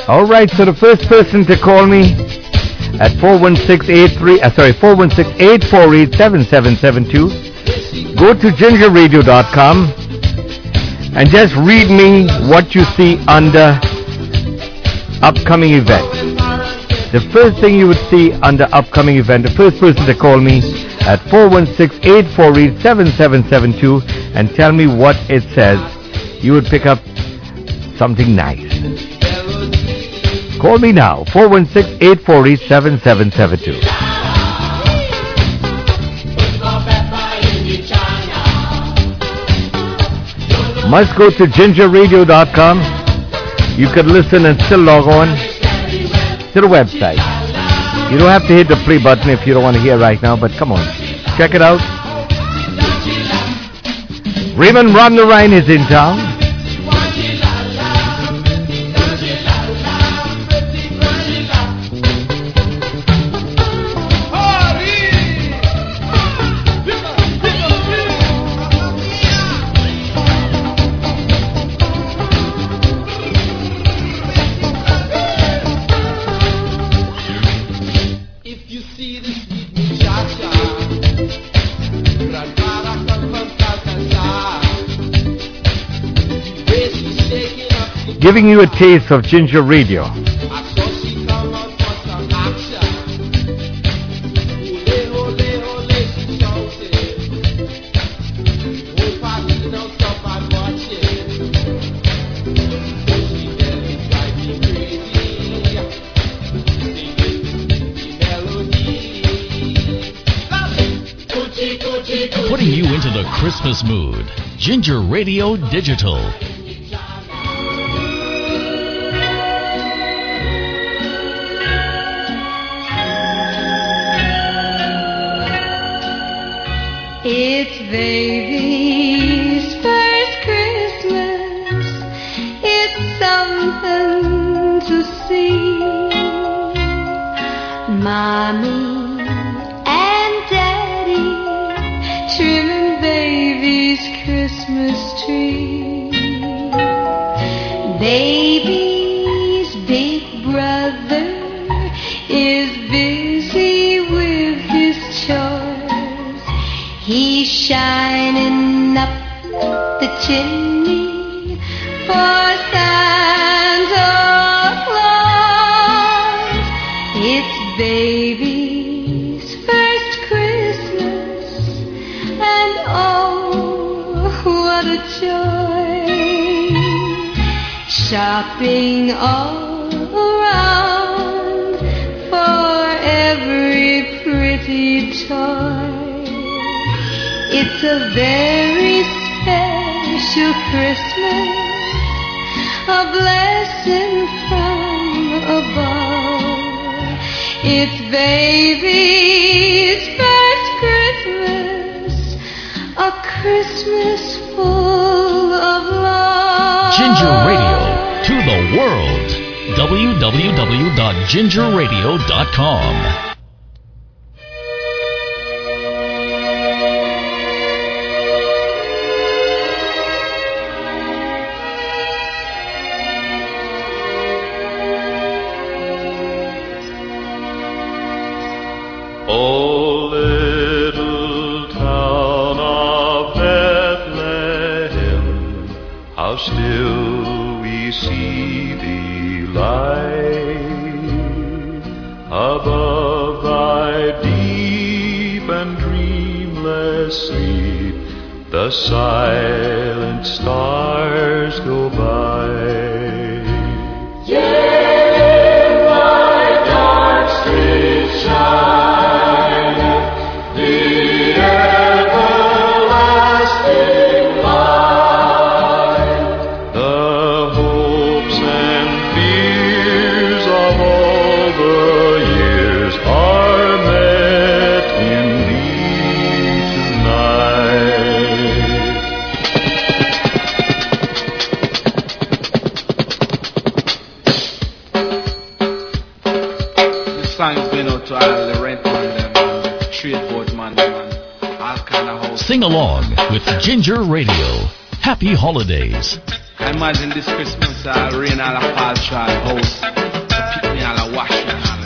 All right, so the first person to call me at 416-848-7772. Go to gingerradio.com and just read me what you see under upcoming event. The first thing you would see under upcoming event, the first person to call me at 416-848-7772 and tell me what it says, you would pick up something nice. Call me now, 416-848-7772. Must go to gingerradio.com. You could listen and still log on to the website. You don't have to hit the play button if you don't want to hear right now, but come on, check it out. Raymond Ron the Rhine is in town. Giving you a taste of Ginger Radio. Putting you into the Christmas mood. Ginger Radio Digital. It's baby's first Christmas. It's something to see. Mommy and Daddy trimming baby's Christmas tree. Baby's big brother is busy with his chores. He's shining up the chimney for Santa Claus. It's baby's first Christmas, and oh, what a joy. Shopping all around for every pretty toy. It's a very special Christmas, a blessing from above. It's baby's first Christmas, a Christmas full of love. Ginger Radio to the world. www.gingerradio.com. O little town of Bethlehem, how still we see thee lie above thy deep and dreamless sleep. The silent stars go by. Yea, in thy dark streets shine Sing along with Ginger Radio. Happy holidays. I imagine this Christmas rain all a fall to our house. To pick me all a wash me all a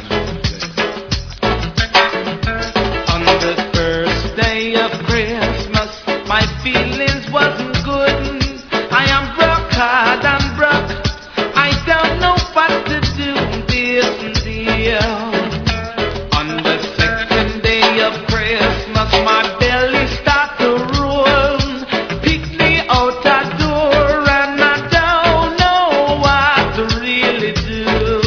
on the first day of Christmas, my feelings wasn't good. I am broke, hard and broke. I don't know what to do this deal. On the second day of Christmas, my belly start to roll. Pick me out a door and I don't know what to really do.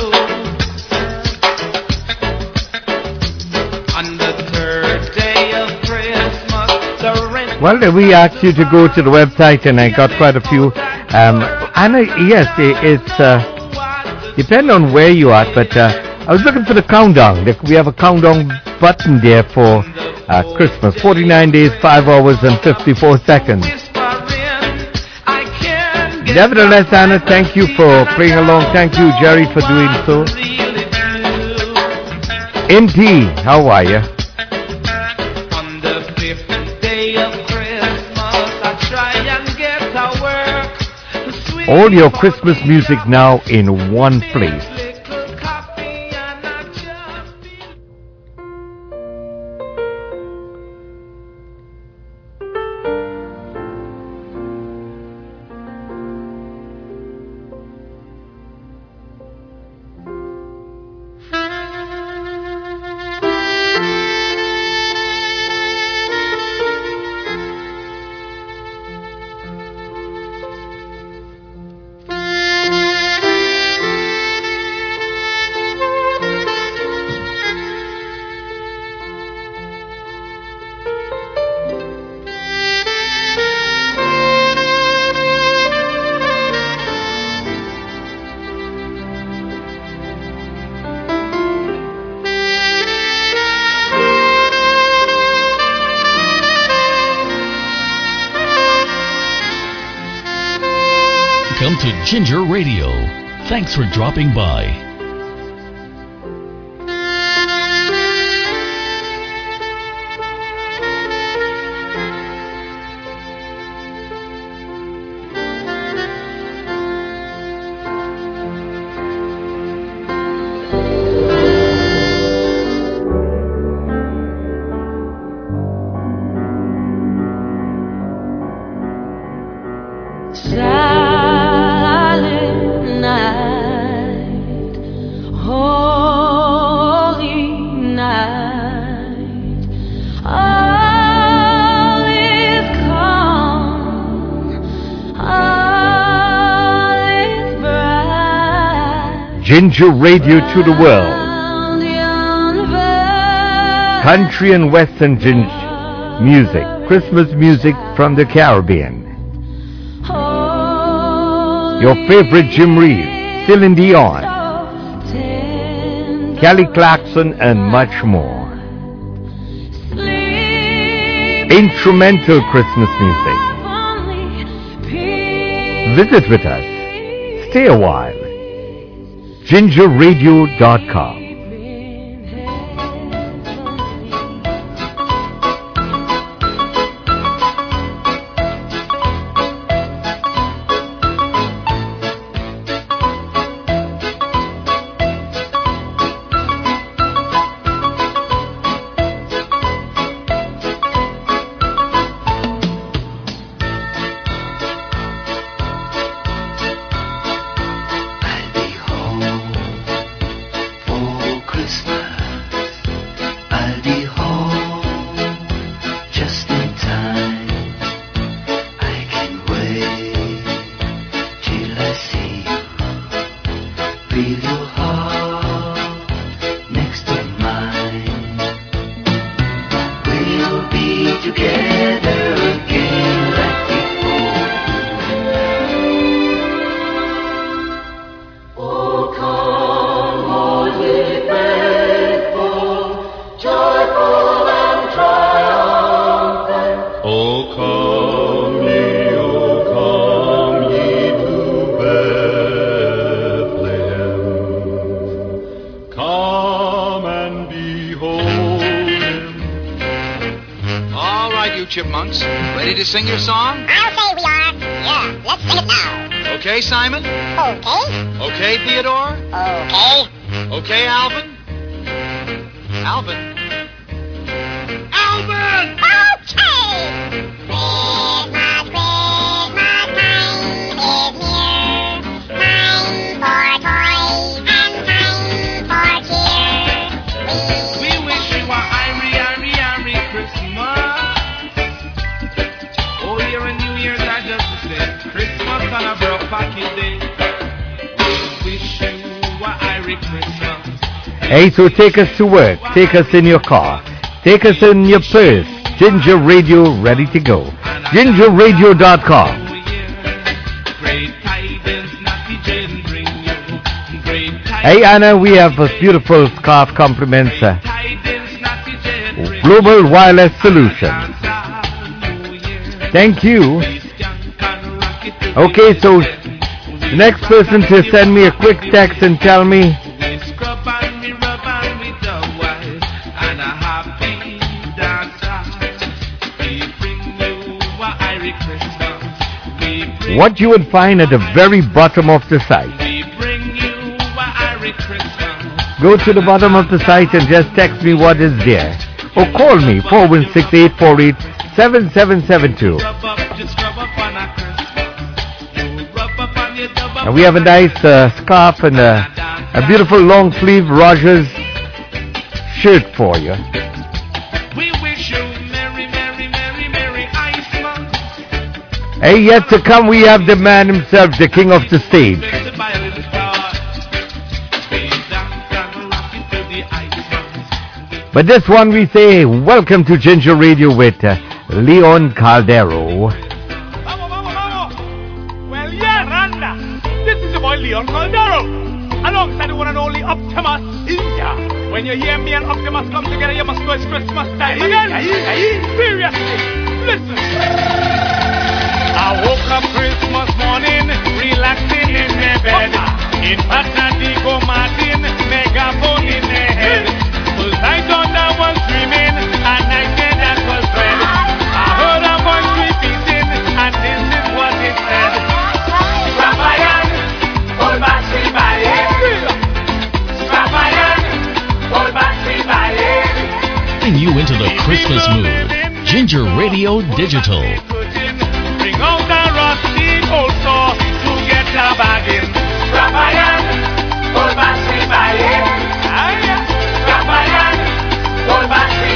On the third day of Christmas, the rent... Well, we asked you to go to the website, and I got quite a few. Yes, it's depend on where you are, but I was looking for the countdown. We have a countdown button there for Christmas. 49 days, 5 hours, and 54 seconds. Nevertheless, Anna, thank you for playing along. Thank you, Jerry, for doing so. NT, how are you? On the fifth day of Christmas, I try and get to work. All your Christmas music now in one place. Welcome to Ginger Radio. Thanks for dropping by. Ginger Radio to the world. Country and Western ginger music. Christmas music from the Caribbean. Your favorite Jim Reeves, Celine Dion, Kelly Clarkson, and much more. Instrumental Christmas music. Visit with us. Stay a while. GingerRadio.com. Chipmunks, ready to sing your song? I'll say we are. Yeah, let's sing it now. Okay, Simon? Okay. Okay, Theodore? Okay. Okay, Alvin? Alvin? Alvin! Okay! Christmas, Christmas time is near. Time for toys and time for cheer. We wish you a Irie Christmas. Old Year and New Year's are just the same. Christmas on a broke pocket day. We wish you a Irie Christmas. Hey, so take us to work. Take us in your car. Take us in your purse. Ginger Radio ready to go. GingerRadio.com. Hey Anna, we have a beautiful scarf compliments. Global Wireless Solutions. Thank you. Okay, so the next person to send me a quick text and tell me what you would find at the very bottom of the site. Go to the bottom of the site and just text me what is there. Or call me, 416-848-7772. And we have a nice scarf and a beautiful long sleeve Rogers shirt for you. Hey, yet to come we have the man himself, the king of the stage. But this one we say, welcome to Ginger Radio with Leon Caldero. Well, yeah, Randa. This is your boy Leon Caldero. Alongside the one and only Optimus India. When you hear me and Optimus come together, you must know it's Christmas time again. Seriously, listen. I woke up Christmas morning, relaxing in my bed. In Patadico Martin, megaphone in my head. Cause I thought I was dreaming, and I said that was red. I heard a voice repeating, and this is what it said. Rafayan, old battery Rafayan, old battery Bring you into the Christmas mood. Ginger Radio Digital. Bring out the rusty old store to get a bargain. Rafayan, old battery Rafayan, old battery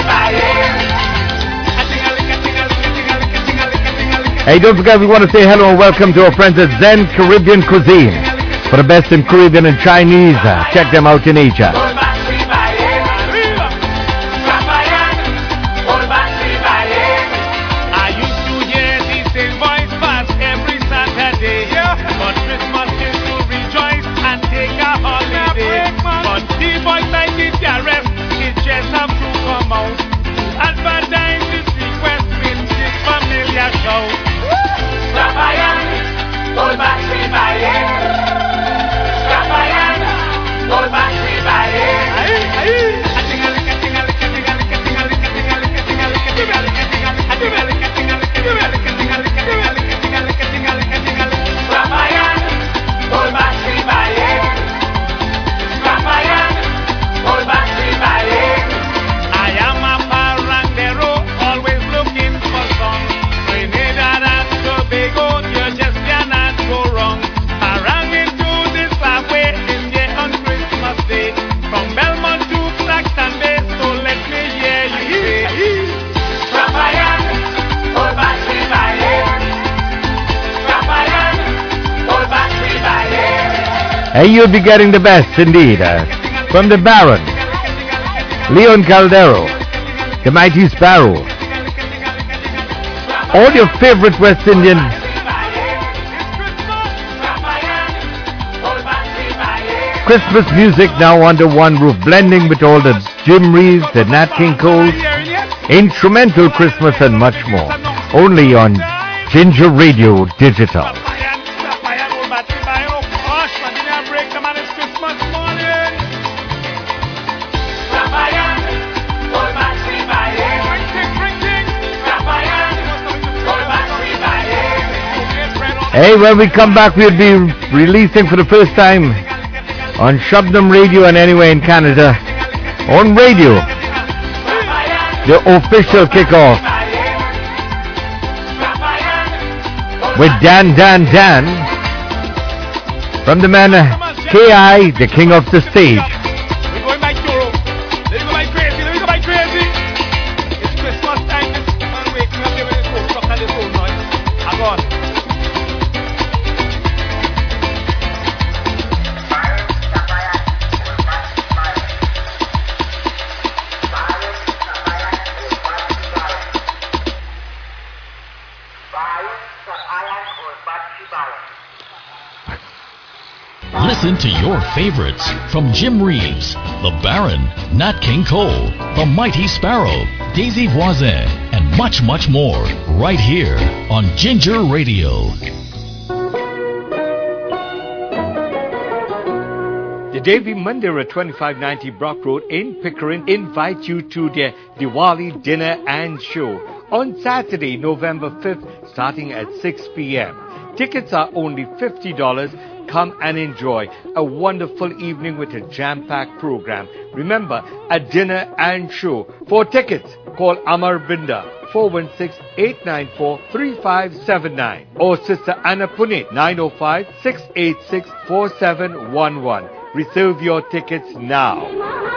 Hey, don't forget we want to say hello and welcome to our friends at Zen Caribbean Cuisine. For the best in Caribbean and Chinese, check them out in Asia. Hey, you'll be getting the best indeed from the Baron, Leon Caldero, the Mighty Sparrow, all your favorite West Indian Christmas music now under one roof, blending with all the Jim Reeves, the Nat King Coles, instrumental Christmas and much more, only on Ginger Radio Digital. Hey, when we come back, we'll be releasing for the first time on Shabnam Radio and anywhere in Canada on radio the official kickoff with Dan from the man K.I., the king of the stage. Listen to your favorites from Jim Reeves, The Baron, Nat King Cole, The Mighty Sparrow, Daisy Voisin, and much, much more right here on Ginger Radio. The Devi Mandir at 2590 Brock Road in Pickering invite you to their Diwali dinner and show on Saturday, November 5th, starting at 6 p.m. Tickets are only $50. Come and enjoy a wonderful evening with a jam-packed program. Remember, a dinner and show. For tickets, call Amar Binda 416-894-3579 or Sister Anna Puneet 905-686-4711. Reserve your tickets now.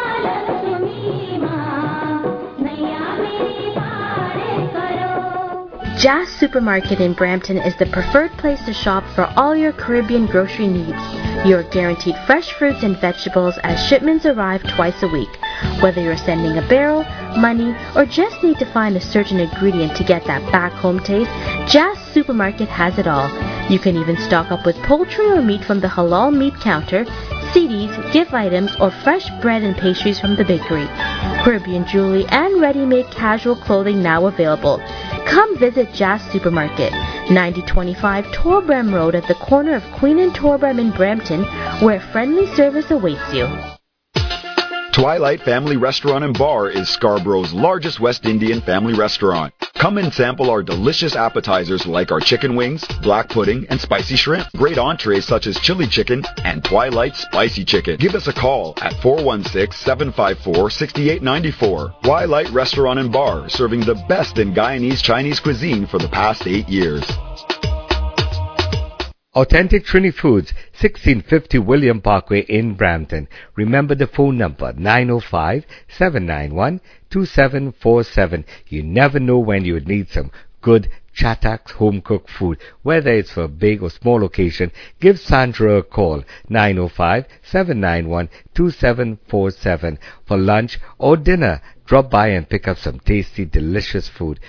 Jazz Supermarket in Brampton is the preferred place to shop for all your Caribbean grocery needs. You're guaranteed fresh fruits and vegetables as shipments arrive twice a week. Whether you're sending a barrel, money, or just need to find a certain ingredient to get that back-home taste, Jazz Supermarket has it all. You can even stock up with poultry or meat from the halal meat counter, CDs, gift items, or fresh bread and pastries from the bakery. Caribbean jewelry and ready-made casual clothing now available. Come visit Jazz Supermarket, 9025 Torbram Road at the corner of Queen and Torbram in Brampton, where friendly service awaits you. Twilight Family Restaurant and Bar is Scarborough's largest West Indian family restaurant. Come and sample our delicious appetizers like our chicken wings, black pudding, and spicy shrimp. Great entrees such as chili chicken and Twilight Spicy Chicken. Give us a call at 416-754-6894. Twilight Restaurant and Bar, serving the best in Guyanese Chinese cuisine for the past 8 years. Authentic Trini Foods, 1650 William Parkway in Brampton. Remember the phone number, 905-791-2747. You never know when you would need some good Chataks home-cooked food. Whether it's for a big or small occasion, give Sandra a call, 905-791-2747. For lunch or dinner, drop by and pick up some tasty, delicious food.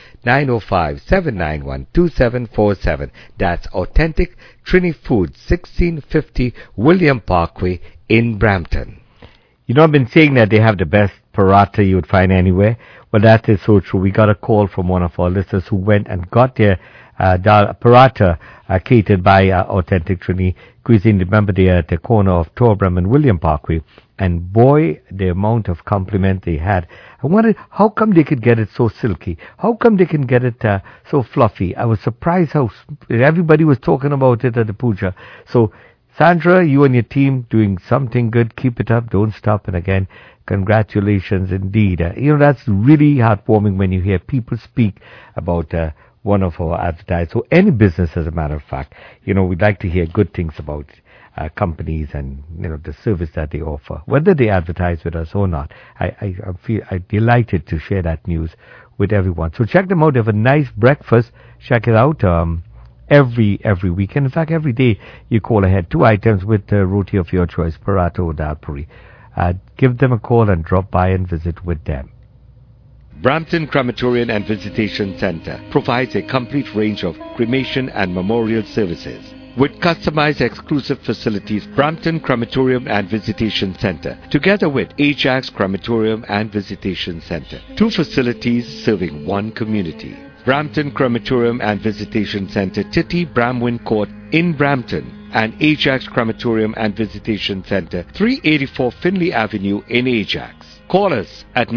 905-791-2747. That's Authentic Trini Foods, 1650 William Parkway in Brampton. You know, I've been saying that they have the best paratha you would find anywhere. Well, that is so true. We got a call from one of our listeners who went and got their paratha catered by Authentic Trini Cuisine. Remember, they are at the corner of Torbram and William Parkway. And boy, the amount of compliment they had. I wondered, how come they could get it so silky? How come they can get it so fluffy? I was surprised how everybody was talking about it at the puja. So, Sandra, you and your team doing something good. Keep it up. Don't stop. And again, congratulations indeed. That's really heartwarming when you hear people speak about one of our advertisers, or any business as a matter of fact. We'd like to hear good things about companies and, the service that they offer, whether they advertise with us or not. I feel delighted to share that news with everyone. So check them out. They have a nice breakfast. Check it out. Every weekend. In fact, every day you call ahead 2 items with roti of your choice, paratha or dal puri. Give them a call and drop by and visit with them. Brampton Crematorium and Visitation Center provides a complete range of cremation and memorial services. With customized exclusive facilities, Brampton Crematorium and Visitation Center, together with Ajax Crematorium and Visitation Center. 2 facilities serving 1 community. Brampton Crematorium and Visitation Centre, Titty Bramwin Court in Brampton, and Ajax Crematorium and Visitation Centre, 384 Finley Avenue in Ajax. Call us at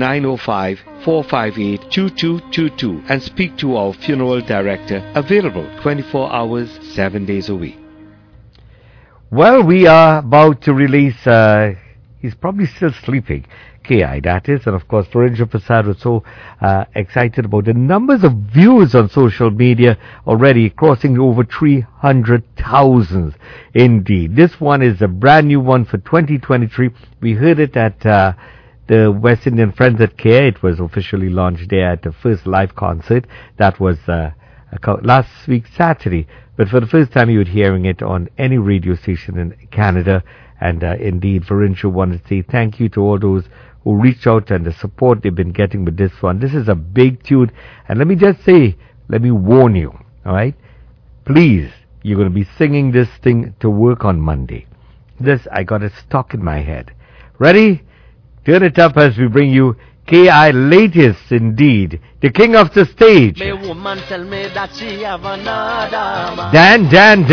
905-458-2222 and speak to our funeral director, available 24 hours, 7 days a week. Well, we are about to release, he's probably still sleeping, KI, that is, and of course, Virendra Prasad was so excited about the numbers of views on social media already crossing over 300,000. Indeed, this one is a brand new one for 2023. We heard it at the West Indian Friends at Care. It was officially launched there at the first live concert. That was last week Saturday. But for the first time, you were hearing it on any radio station in Canada. And indeed, Virendra wanted to say thank you to all those who reached out and the support they've been getting with this one. This is a big tune. And let me just say, let me warn you, all right? Please, you're going to be singing this thing to work on Monday. This, I got it stuck in my head. Ready? Turn it up as we bring you KI latest indeed. The king of the stage. Dan.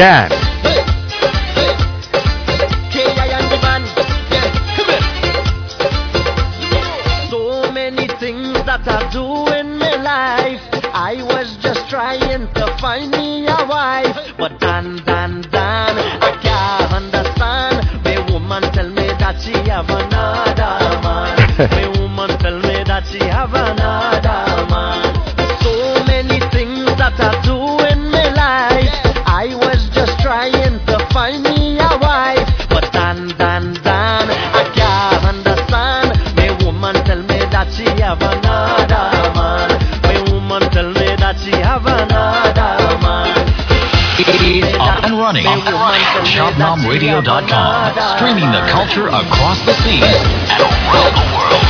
So many things that I do in my life. I was just trying to find me a wife. But Dan, I can't understand. My woman tell me that she have another man. My woman tell me that she have another man. So many things that I do in my life. I was just trying to find me a wife. But Dan, I can't understand. My woman tell me that she have another man. My woman tell me that she have another man. It's up and running. ShopNomRadio.com. Streaming the culture across the seas and around the world.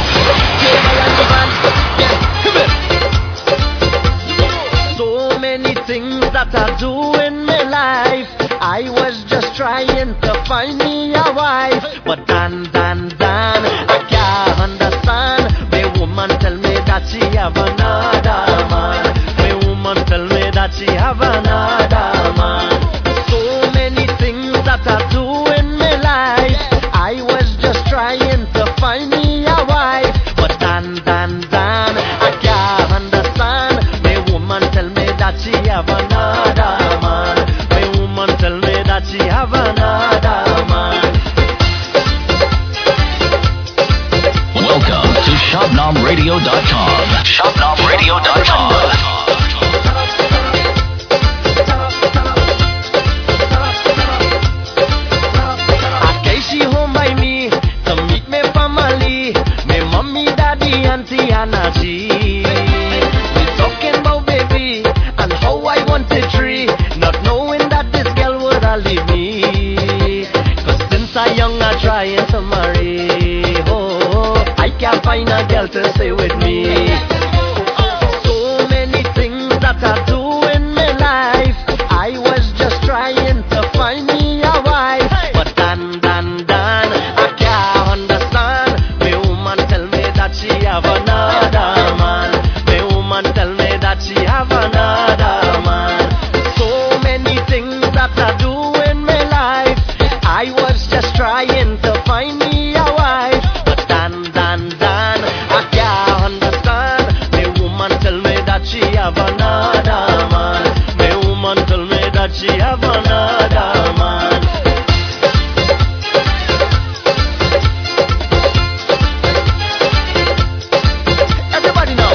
So many things that I do in my life. I was just trying to find me a wife. But Dan, I can't understand. My woman tell me that she have another man. My woman tell me that she have another man. So many things that I do in my life. I was just trying to find me a wife. But Dan, I can't understand. My woman tell me that she have another man. My woman tell me that she have another man. Welcome to ShopNomRadio.com. ShopNomRadio.com. She home by me to meet my family, my mommy, daddy, auntie, and G. We talking about baby and how I want a tree, not knowing that this girl would leave me. Cause since I young I trying to marry, oh, I can't find a girl to stay with me. So many things that I do in my life, I was just trying to find me a wife. But Dan, I can't understand. My woman tell me that she have another man. My woman tell me that she have another man. So many things that I do in my life, I was just trying to find me a wife. But Dan, I can't understand. My woman tell me that she have another man. My woman tell me that she have another man. Everybody know.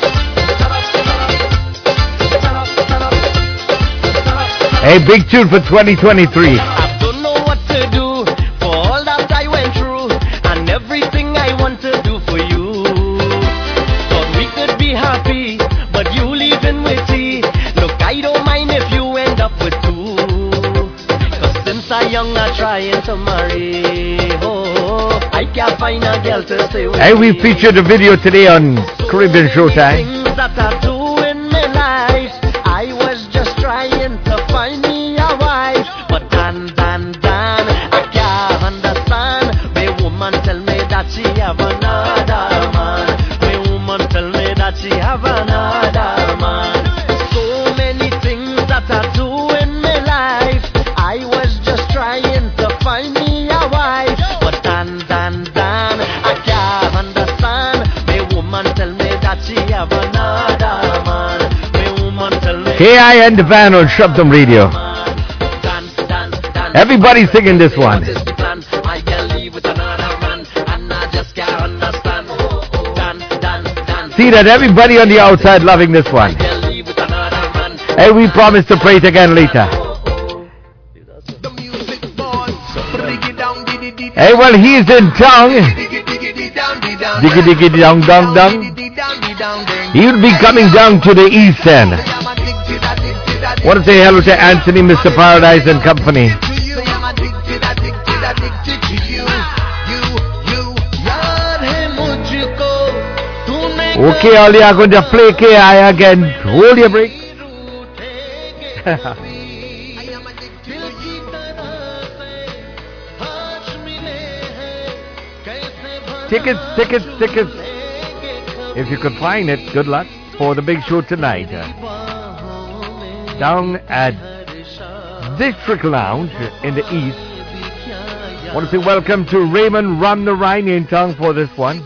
A big tune for 2023. I don't know what to do for all that I went through and everything I want to do for you. Thought we could be happy, but you leaving with me. Look, I don't mind if you end up with two. Cause since I young I trying to marry, oh, I can't find a girl to stay with me. Hey, we featured a video today on Caribbean Showtime. Things that I do in my life, I was just trying to find me a wife. But Dan, I can't understand. My woman tell me that she have another man. My woman tell me that she have another man. KIN Divan on Shabdam Radio. Everybody singing this one. See that everybody on the outside loving this one. Hey, we promise to play it again later. Hey, well, he's in town. Diggy diggy dong dong dong. He'll be coming down to the east end. Want to say hello to Anthony, Mr. Paradise and company. Okay, all you are going to play KI again. Hold your break. Tickets. If you could find it, good luck for the big show tonight. Down at District Lounge in the east. Want to say welcome to Raymond Ram Narayan in town for this one.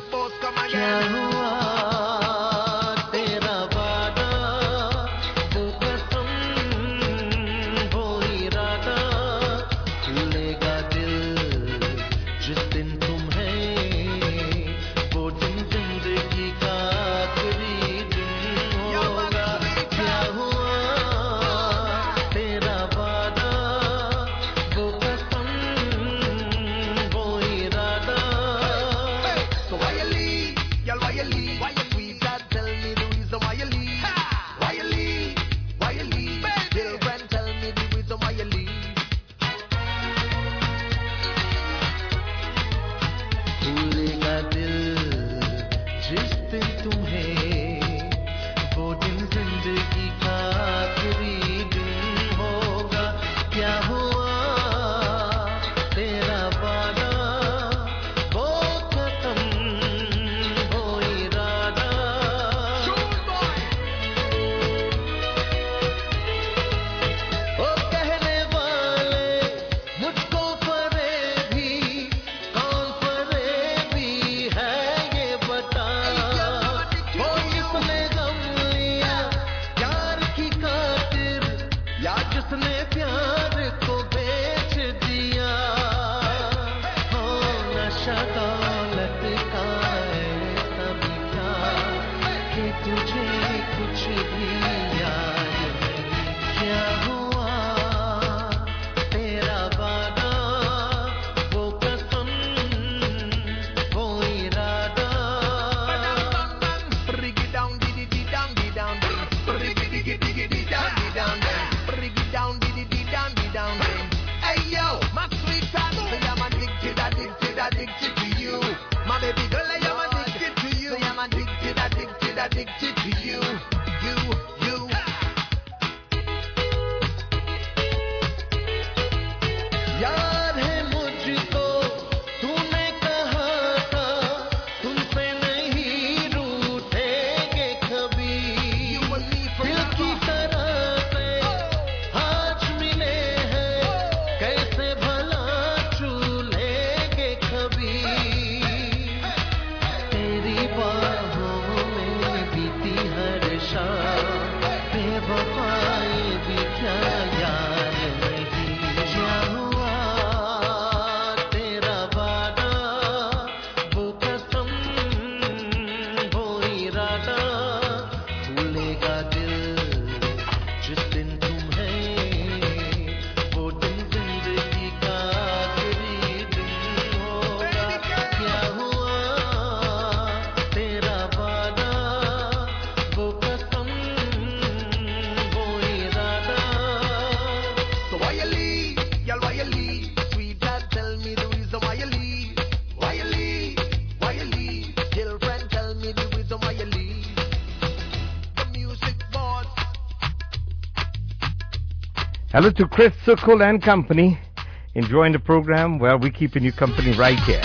Hello to Chris Sukul and company. Enjoying the program? Well, we're keeping you company right here.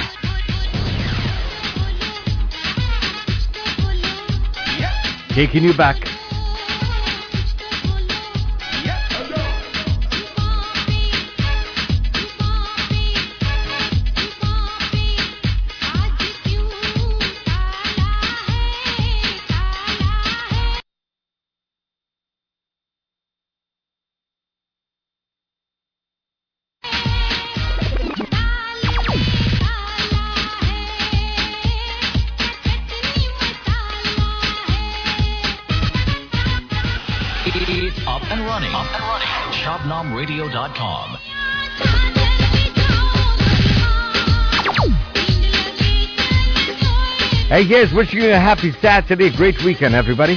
Taking you back running. ShopNamRadio.com. Hey, yes, wishing you a happy Saturday, great weekend, everybody.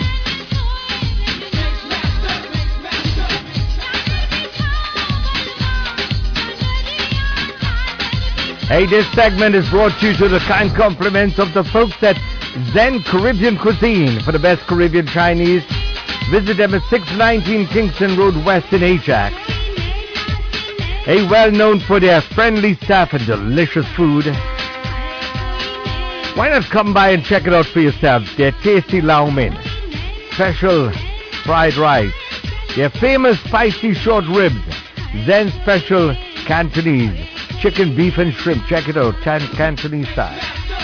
Hey, this segment is brought to you to the kind compliments of the folks at Zen Caribbean Cuisine. For the best Caribbean Chinese, visit them at 619 Kingston Road West in Ajax. Hey, well known for their friendly staff and delicious food. Why not come by and check it out for yourselves? Their tasty lau mein, special fried rice, their famous spicy short ribs, Zen special Cantonese, chicken, beef and shrimp. Check it out, Cantonese style.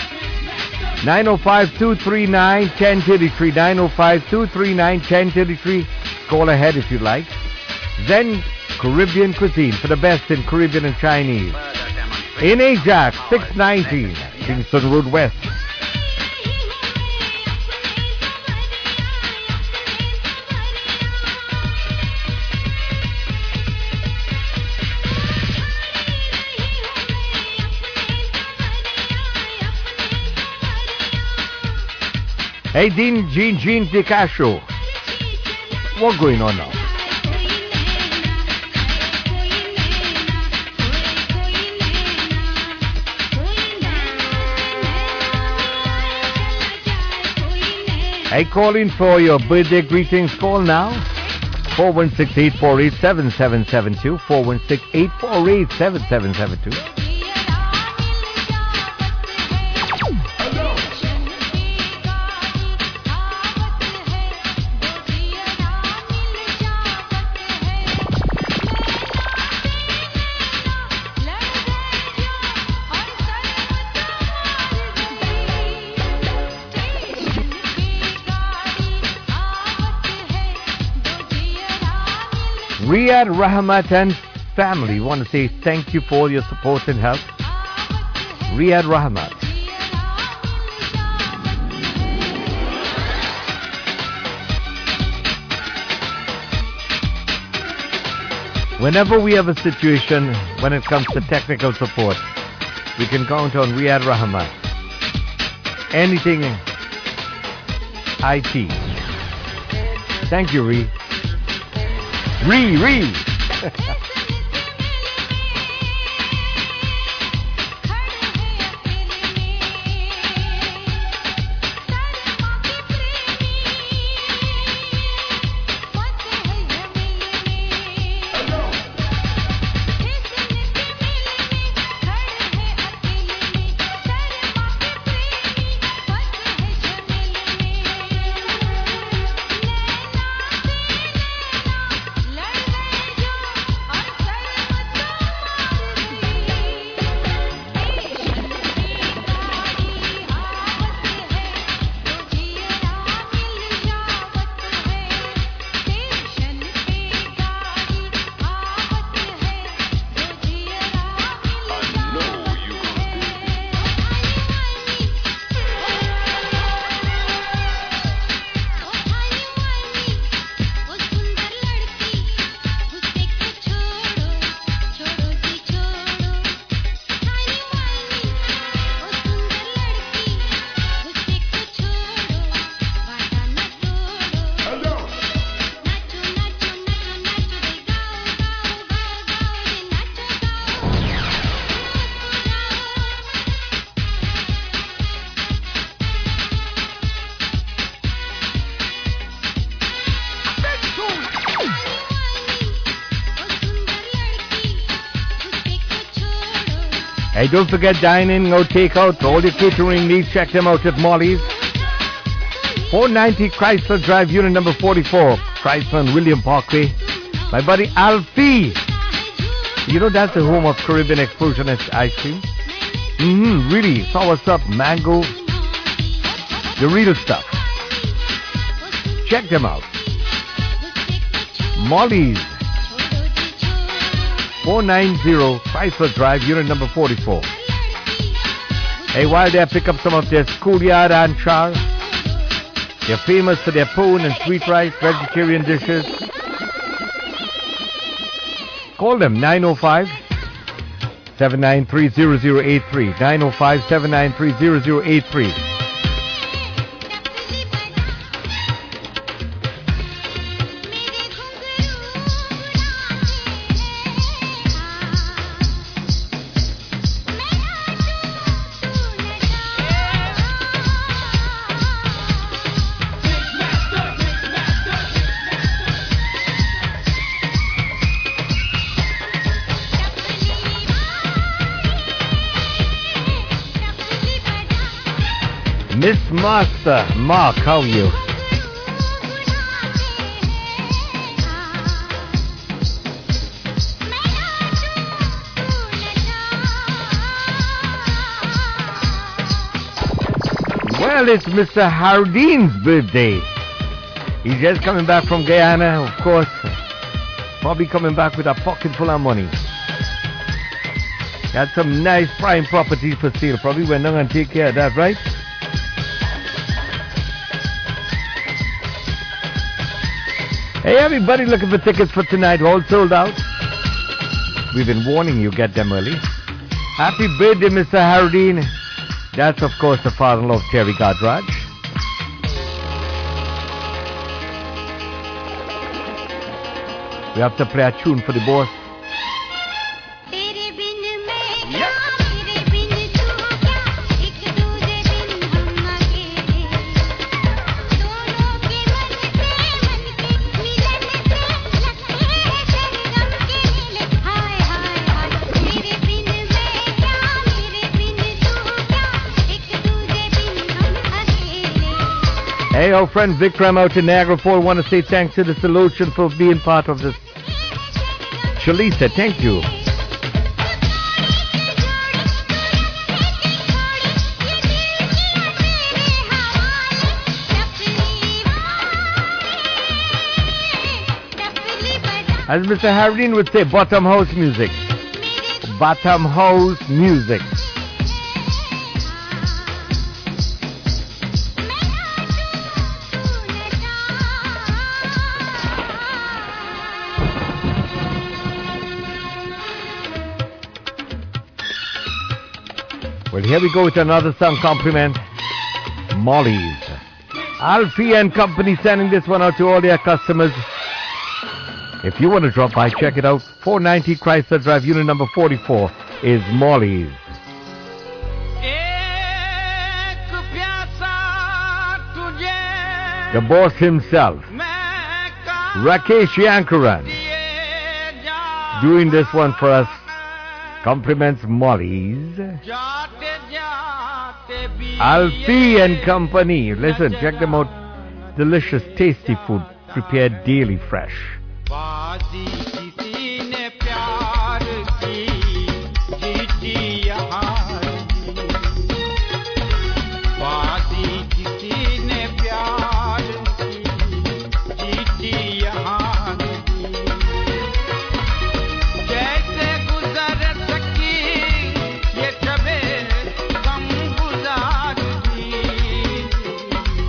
905-239-1033, 905-239-1033. Call ahead if you'd like. Zen Caribbean Cuisine, for the best in Caribbean and Chinese. In Ajax, 619 Kingston Road West. Hey, Jean Picasso. What's going on now? Hey, call in for your birthday greetings. Call now. 416-848-7772. 416-848-7772. Riyad Rahmat and family want to say thank you for your support and help. Riyad Rahmat. Whenever we have a situation when it comes to technical support, we can count on Riyad Rahmat. Anything IT. Thank you, Ree. Ree. Hey, don't forget dine-in, no take-out. All your catering needs, check them out at Molly's. 490 Chrysler Drive, unit number 44, Chrysler and William Parkway. My buddy Alfie. You know that's the home of Caribbean Explosion ice cream? Really. So what's up? Mango. The real stuff. Check them out. Molly's. 490 Chrysler Drive, unit number 44. Hey, while there, pick up some of their schoolyard anchar. They're famous for their pone and sweet rice, vegetarian dishes. Call them 905-793-0083. 905-793-0083. Miss Master, Mark, how are you? Well, it's Mr. Hardine's birthday. He's just coming back from Guyana, of course. Probably coming back with a pocket full of money. Got some nice prime properties for sale. Probably went down and take care of that, right? Hey, everybody looking for tickets for tonight, all sold out. We've been warning you, get them early. Happy birthday, Mr. Hardine. That's, of course, the father-in-law of Terry Godraj. We have to play a tune for the boss. Hey, our friend Vikram out in Niagara Falls, want to say thanks to the Solution for being part of this. Shalisa, thank you. As Mr. Hardin would say, bottom house music. Bottom house music. Well, here we go with another song compliment. Molly's. Alfie and Company sending this one out to all their customers. If you want to drop by, check it out. 490 Chrysler Drive, unit number 44 is Molly's. The boss himself, Rakesh Yankaran, doing this one for us. Compliments Molly's. Alfie and Company. Listen, check them out. Delicious, tasty food prepared daily fresh.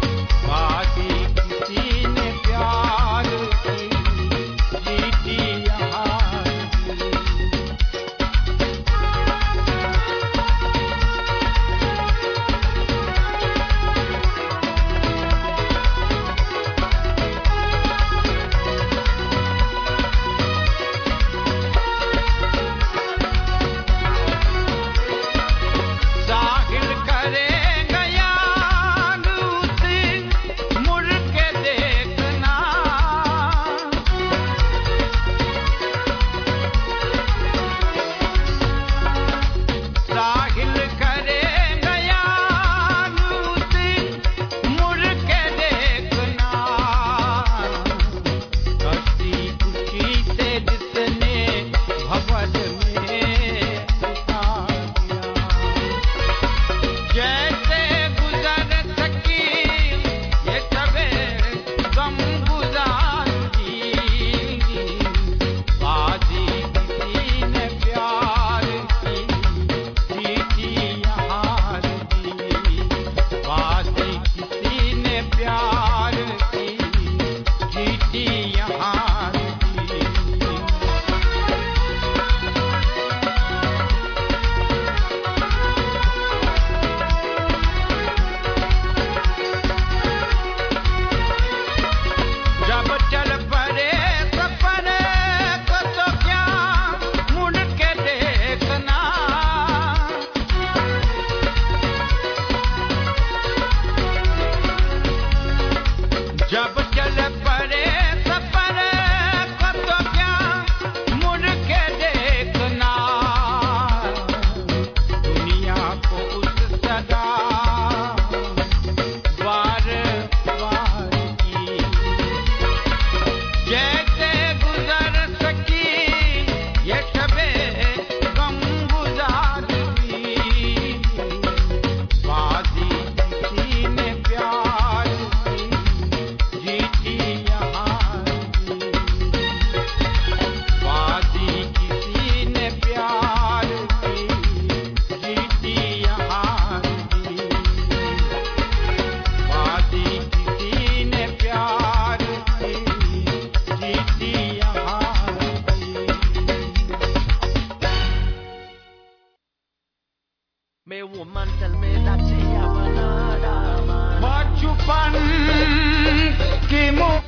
Yeah. tell me that she have another man. What you pan? Kimo.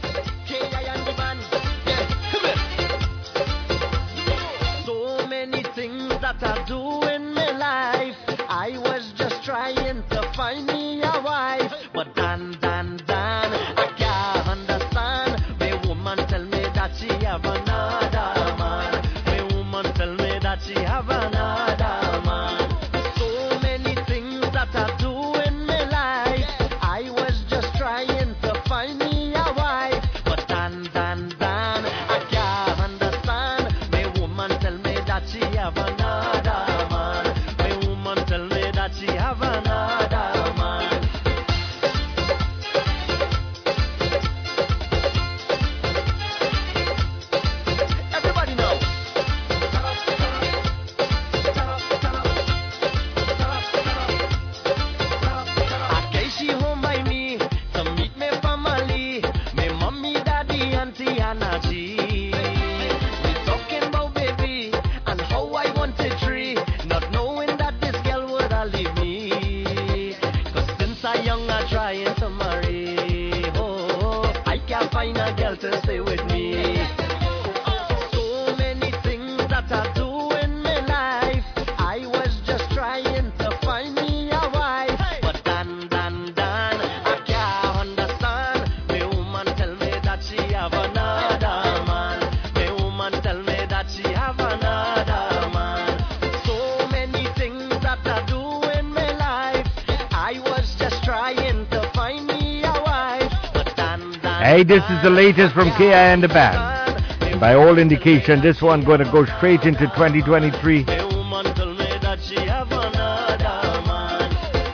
So many things that I do in my life. I was just trying to find me a wife, but Dan, I can't understand. My woman tell me that she have another man. My woman tell me that she have another man. So many things that I do in my life. I was just trying to find me a wife, but Dan, I can't understand. My woman tell me that she have another man. My woman tell me that she have another man. Everybody know. I guess she home by me to meet me family, me mommy, daddy, auntie, and Auntie. We talking about baby and how I want a tree, not knowing that this girl would leave me. 'Cause since I young I trying to marry. Oh, I can't find a girl to stay with me. So many things that I do in my life. I was just trying to find me a wife, but Dan, I can't understand. My woman tell me that she have another man. My woman tell me that she have another man. So many things that I do in my life. I was just trying to find me a wife, but Dan. Hey, this is the latest from KI and the band. And by all indication, this one going to go straight into 2023. My woman tell me that she have another man.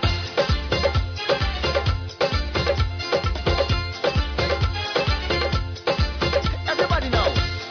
Everybody know.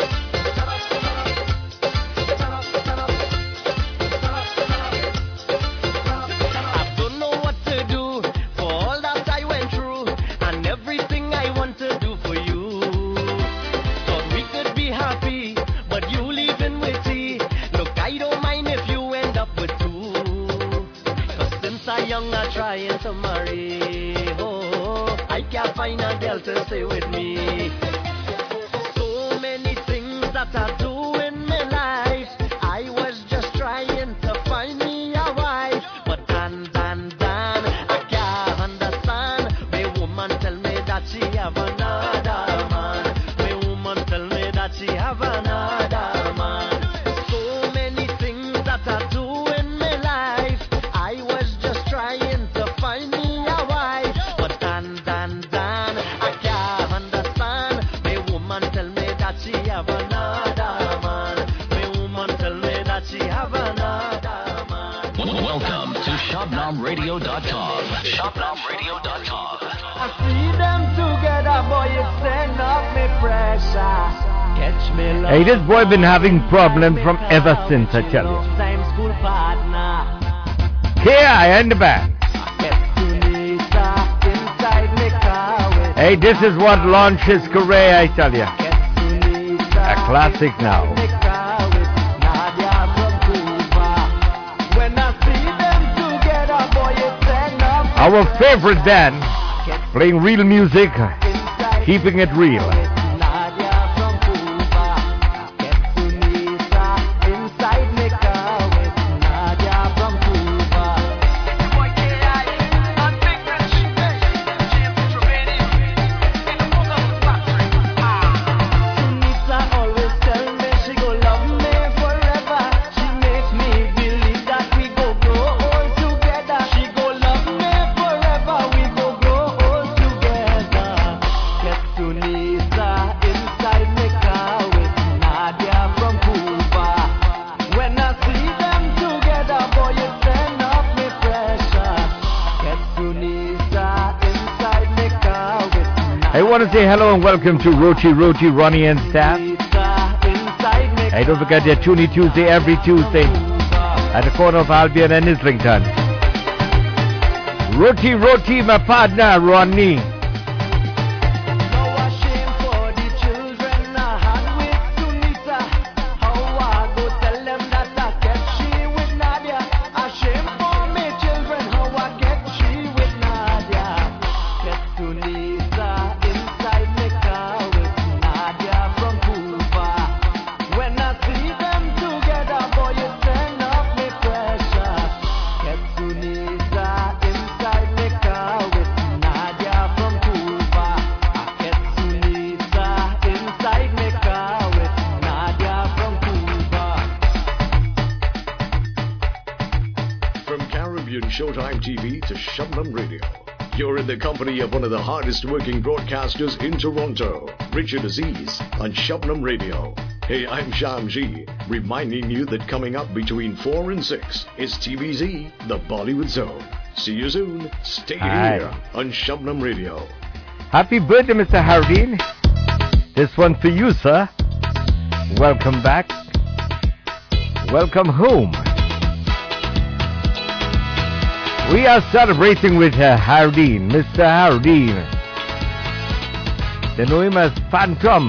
I don't know what to do for all that I went through and everything I want to do for you. Thought we could be happy, but you leaving with tea. Look, I don't mind if you end up with two. 'Cause since I young I trying to marry. Oh, I can't find a girl to stay with me. So many things that I do in my life. I was just trying to find me a wife, but Dan, I can't understand. My woman tell me that she have another man. My woman tell me that she have another man. So many things that I do in my life. I was just trying to find me a wife, but Dan, I can't understand. My woman tell me that she have another man. My woman tell me that she have another man. Welcome to ShopNamRadio.com. ShopNamRadio.com. I see them together, boy, it's send up me pressure. Catch me love. Hey, this boy been having problems from ever since, I tell you. Time school partner. KI and the band. Inside me car with Hey, this is what launched his career, I tell you. A classic now. Nadia from Cuba. When I see them together, boy, it's send up me Our favorite band, playing real music, keeping it real. Nadia from Cuba. Get Tunisia inside me car with Nadia from Cuba. Tunisia always tell me she go love me forever. She makes me believe that we go grow old together. She go love me forever. We go grow old together. Get Tunisia inside me car with Nadia from Cuba. When I see them together, boy, you send up me pressure. Get Tunisia inside me car with Nadia. I want to say hello and welcome to Roti, Ronnie and staff. Hey, don't forget your Toonie Tuesday every Tuesday at the corner of Albion and Islington. Roti, my partner, Ronnie. Showtime TV to Shabnam Radio. You're in the company of one of the hardest working broadcasters in Toronto, Richard Aziz, on Shabnam Radio. Hey, I'm Shamji, reminding you that coming up between 4 and 6 is TVZ, the Bollywood Zone. See you soon. Stay here on Shabnam Radio. Happy birthday, Mr. Hardeen. This one for you, sir. Welcome back. Welcome home. We are celebrating with Hardeen, Mr. Hardeen. They know him as Phantom.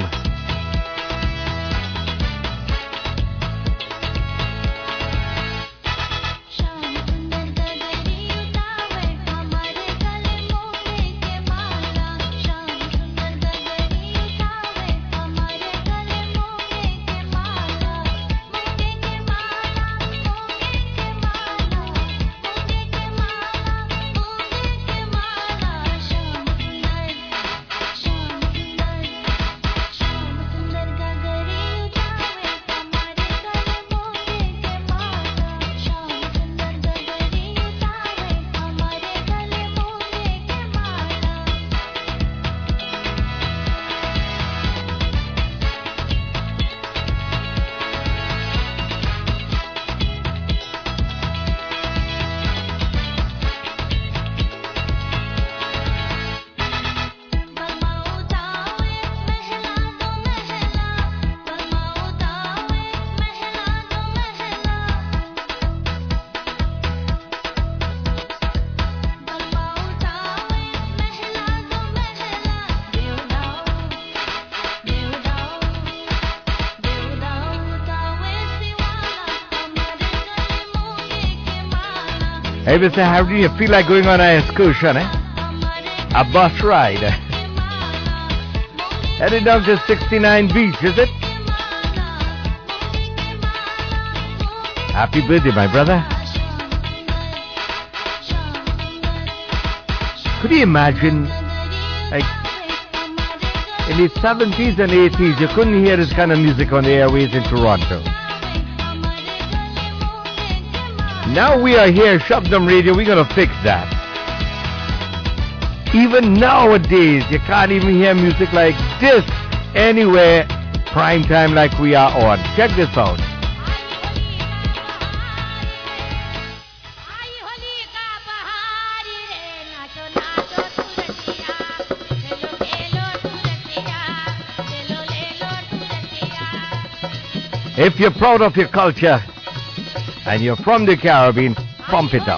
Hey, Mr. Hardy, you feel like going on an excursion, eh? A bus ride. Headed down to 69 Beach, is it? Happy birthday, my brother. Could you imagine, like, in the 70s and 80s, you couldn't hear this kind of music on the airways in Toronto. Now we are here, Shabnam Radio, we're going to fix that. Even nowadays, you can't even hear music like this anywhere, prime time like we are on. Check this out. If you're proud of your culture, and you're from the Caribbean, pump it up.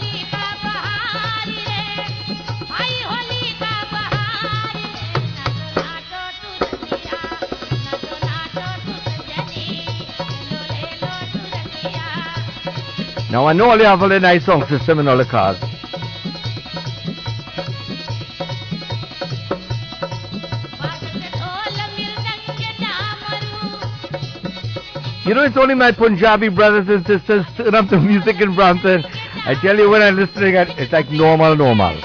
Now I know they have a nice sound system in all the cars. You know, it's only my Punjabi brothers and sisters turn up the music in Brampton. I tell you, when I'm listening, it's like normal.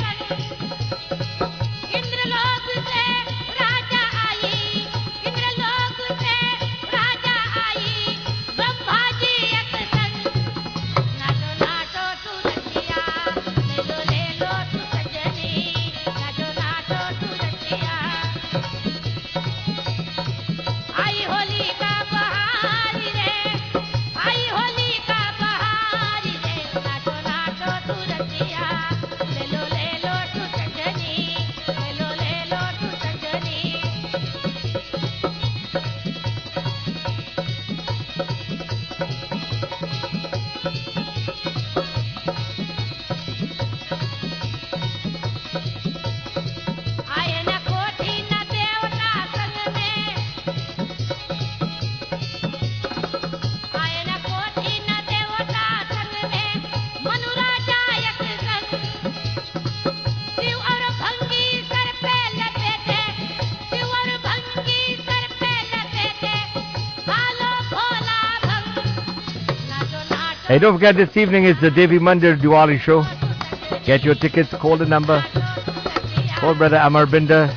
Hey, don't forget, this evening is the Devi Mandir Diwali show. Get your tickets, call the number. Call Brother Amar Binder.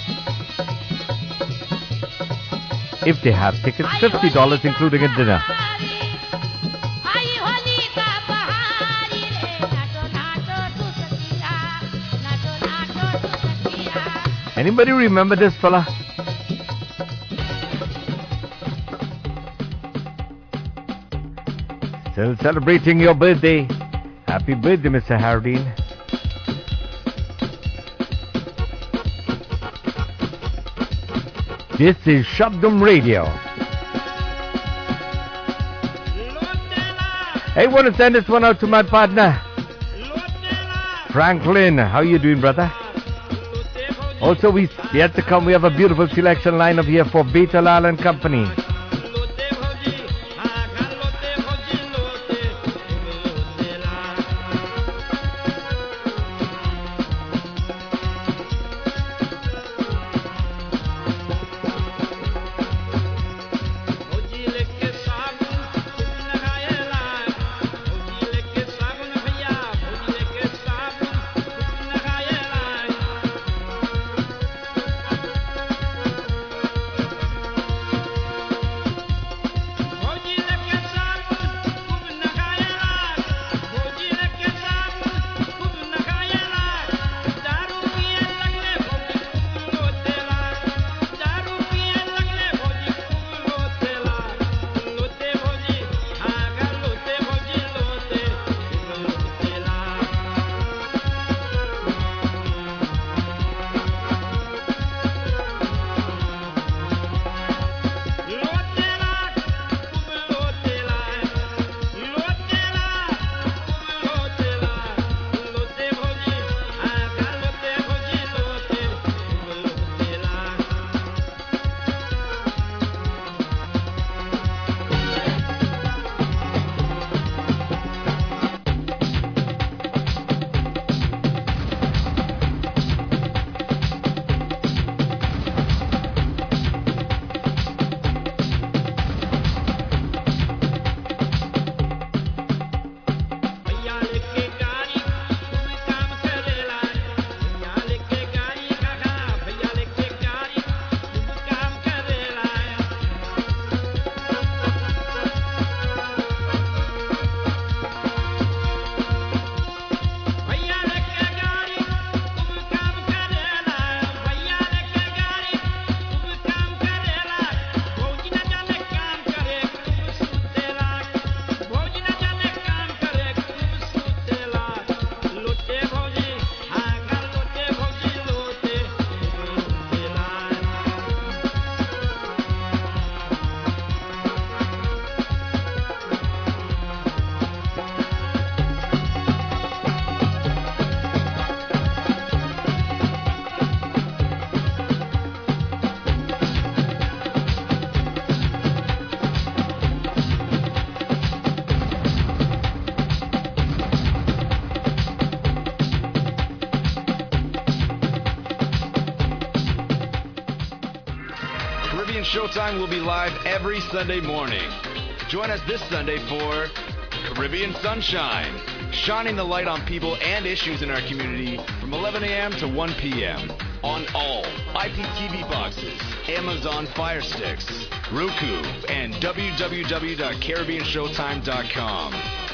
If they have tickets, $50 including a dinner. Anybody remember this fella? Still celebrating your birthday. Happy birthday, Mr. Hardin. This is Shabdam Radio. Hey, want to send this one out to my partner, Franklin. How you doing, brother? Also, we yet to come, we have a beautiful selection lineup here for Beta Lal and Company. Showtime will be live every Sunday morning. Join us this Sunday for Caribbean Sunshine, shining the light on people and issues in our community from 11 a.m. to 1 p.m. on all IPTV boxes, Amazon Fire Sticks, Roku, and www.caribbeanshowtime.com.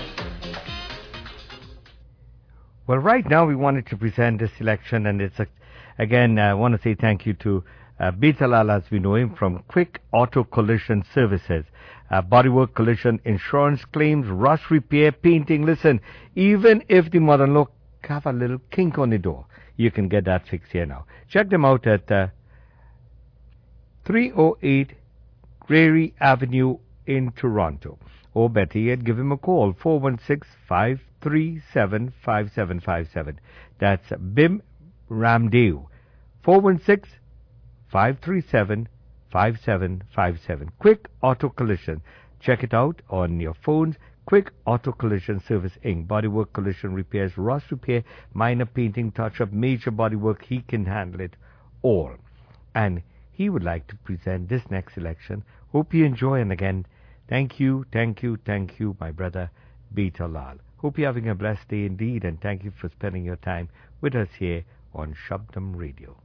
Well, right now we wanted to present this selection, and it's again, I want to say thank you to Beta Lal, as we know him, from Quick Auto Collision Services. Bodywork, collision, insurance claims, rust repair, painting. Listen, even if the mother-in-law have a little kink on the door, you can get that fixed here now. Check them out at 308 Grary Avenue in Toronto. Or better yet, give him a call, 416-537-5757. That's Bim Ramdev, 416-537-5757. Quick Auto Collision. Check it out on your phones. Quick Auto Collision Service Inc. Bodywork, collision repairs, rust repair, minor painting, touch-up, major bodywork. He can handle it all. And he would like to present this next selection. Hope you enjoy. And again, thank you, my brother Beta Lal. Hope you're having a blessed day indeed. And thank you for spending your time with us here on Shabdam Radio.